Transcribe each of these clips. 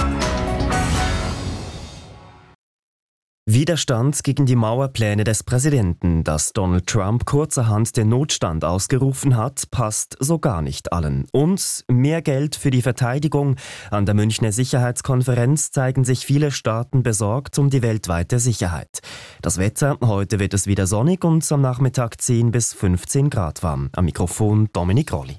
Widerstand gegen die Mauerpläne des Präsidenten, dass Donald Trump kurzerhand den Notstand ausgerufen hat, passt so gar nicht allen. Und mehr Geld für die Verteidigung. An der Münchner Sicherheitskonferenz zeigen sich viele Staaten besorgt um die weltweite Sicherheit. Das Wetter, heute wird es wieder sonnig und am Nachmittag 10 bis 15 Grad warm. Am Mikrofon Dominik Rolli.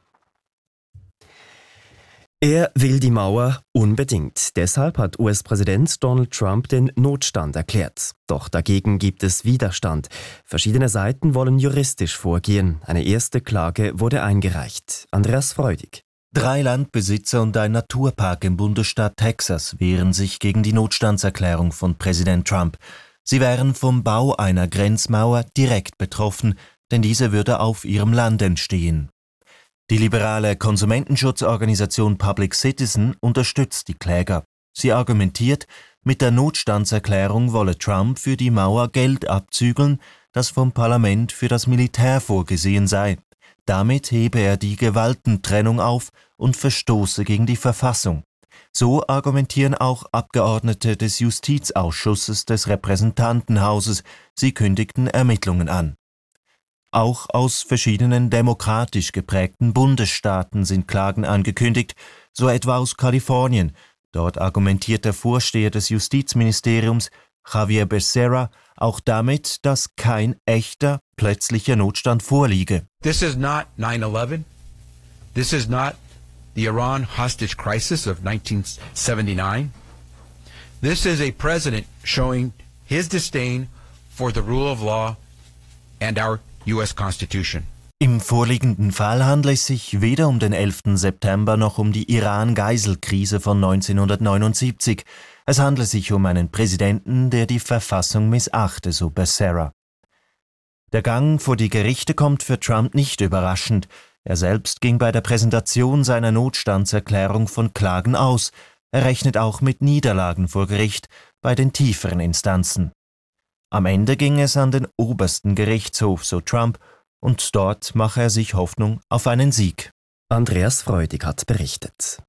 Er will die Mauer unbedingt. Deshalb hat US-Präsident Donald Trump den Notstand erklärt. Doch dagegen gibt es Widerstand. Verschiedene Seiten wollen juristisch vorgehen. Eine erste Klage wurde eingereicht. Andreas Freudig. 3 Landbesitzer und ein Naturpark im Bundesstaat Texas wehren sich gegen die Notstandserklärung von Präsident Trump. Sie wären vom Bau einer Grenzmauer direkt betroffen, denn diese würde auf ihrem Land entstehen. Die liberale Konsumentenschutzorganisation Public Citizen unterstützt die Kläger. Sie argumentiert, mit der Notstandserklärung wolle Trump für die Mauer Geld abzügeln, das vom Parlament für das Militär vorgesehen sei. Damit hebe er die Gewaltentrennung auf und verstoße gegen die Verfassung. So argumentieren auch Abgeordnete des Justizausschusses des Repräsentantenhauses. Sie kündigten Ermittlungen an. Auch aus verschiedenen demokratisch geprägten Bundesstaaten sind Klagen angekündigt, so etwa aus Kalifornien. Dort argumentiert der Vorsteher des Justizministeriums, Javier Becerra, auch damit, dass kein echter, plötzlicher Notstand vorliege. This is not 9/11. This is not the Iran hostage crisis of 1979. This is a president showing his disdain for the rule of law and our US Constitution. Im vorliegenden Fall handelt es sich weder um den 11. September noch um die Iran-Geiselkrise von 1979. Es handelt sich um einen Präsidenten, der die Verfassung missachte, so Becerra. Der Gang vor die Gerichte kommt für Trump nicht überraschend. Er selbst ging bei der Präsentation seiner Notstandserklärung von Klagen aus. Er rechnet auch mit Niederlagen vor Gericht bei den tieferen Instanzen. Am Ende ging es an den obersten Gerichtshof, so Trump, und dort mache er sich Hoffnung auf einen Sieg. Andreas Freudig hat berichtet.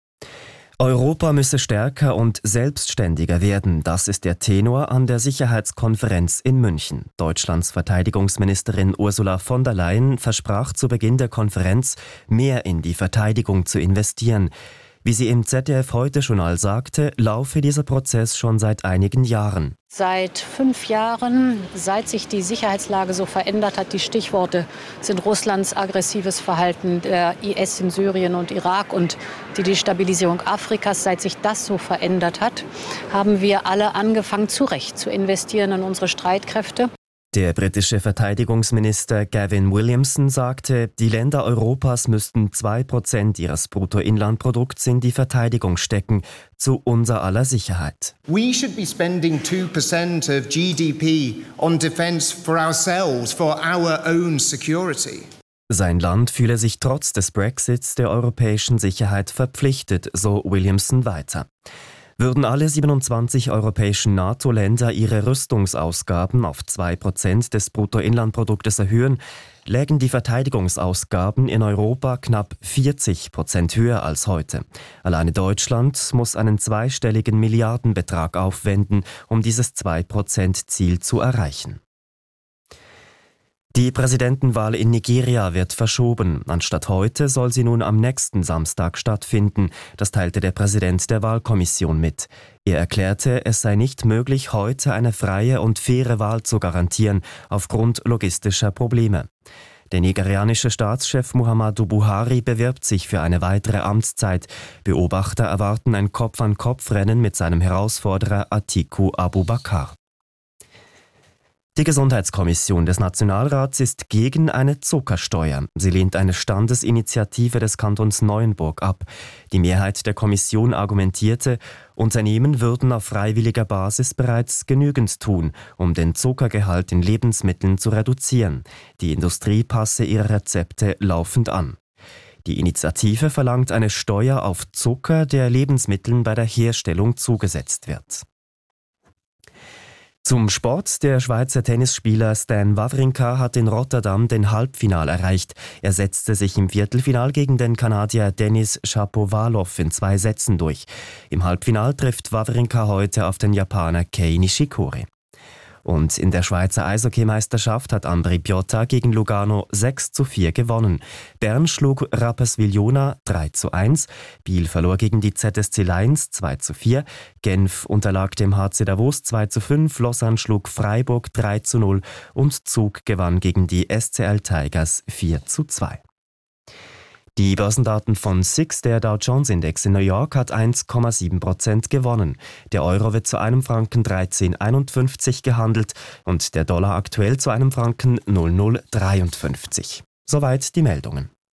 Europa müsse stärker und selbstständiger werden, das ist der Tenor an der Sicherheitskonferenz in München. Deutschlands Verteidigungsministerin Ursula von der Leyen versprach zu Beginn der Konferenz, mehr in die Verteidigung zu investieren. Wie sie im ZDF-Heute-Journal sagte, laufe dieser Prozess schon seit einigen Jahren. Seit 5 Jahren, seit sich die Sicherheitslage so verändert hat, die Stichworte sind Russlands aggressives Verhalten, der IS in Syrien und Irak und die Destabilisierung Afrikas, seit sich das so verändert hat, haben wir alle angefangen, zu Recht zu investieren in unsere Streitkräfte. Der britische Verteidigungsminister Gavin Williamson sagte, die Länder Europas müssten 2% ihres Bruttoinlandprodukts in die Verteidigung stecken, zu unser aller Sicherheit. We should be spending 2% of GDP on defense for ourselves, for our own security. Sein Land fühle sich trotz des Brexits der europäischen Sicherheit verpflichtet, so Williamson weiter. Würden alle 27 europäischen NATO-Länder ihre Rüstungsausgaben auf 2% des Bruttoinlandproduktes erhöhen, lägen die Verteidigungsausgaben in Europa knapp 40% höher als heute. Alleine Deutschland muss einen zweistelligen Milliardenbetrag aufwenden, um dieses 2%-Ziel zu erreichen. Die Präsidentenwahl in Nigeria wird verschoben. Anstatt heute soll sie nun am nächsten Samstag stattfinden. Das teilte der Präsident der Wahlkommission mit. Er erklärte, es sei nicht möglich, heute eine freie und faire Wahl zu garantieren, aufgrund logistischer Probleme. Der nigerianische Staatschef Muhammadu Buhari bewirbt sich für eine weitere Amtszeit. Beobachter erwarten ein Kopf-an-Kopf-Rennen mit seinem Herausforderer Atiku Abubakar. Die Gesundheitskommission des Nationalrats ist gegen eine Zuckersteuer. Sie lehnt eine Standesinitiative des Kantons Neuenburg ab. Die Mehrheit der Kommission argumentierte, Unternehmen würden auf freiwilliger Basis bereits genügend tun, um den Zuckergehalt in Lebensmitteln zu reduzieren. Die Industrie passe ihre Rezepte laufend an. Die Initiative verlangt eine Steuer auf Zucker, der Lebensmitteln bei der Herstellung zugesetzt wird. Zum Sport. Der Schweizer Tennisspieler Stan Wawrinka hat in Rotterdam den Halbfinal erreicht. Er setzte sich im Viertelfinal gegen den Kanadier Denis Shapovalov in 2 Sätzen durch. Im Halbfinal trifft Wawrinka heute auf den Japaner Kei Nishikori. Und in der Schweizer Eishockeymeisterschaft hat Ambri Piotta gegen Lugano 6:4 gewonnen. Bern schlug Rapperswil-Jona 3:1, Biel verlor gegen die ZSC Lions 2:4, Genf unterlag dem HC Davos 2:5, Lausanne schlug Freiburg 3:0 und Zug gewann gegen die SCL Tigers 4:2. Die Börsendaten von SIX, der Dow Jones Index in New York, hat 1,7% gewonnen. Der Euro wird zu einem Franken 13,51 gehandelt und der Dollar aktuell zu einem Franken 0,053. Soweit die Meldungen.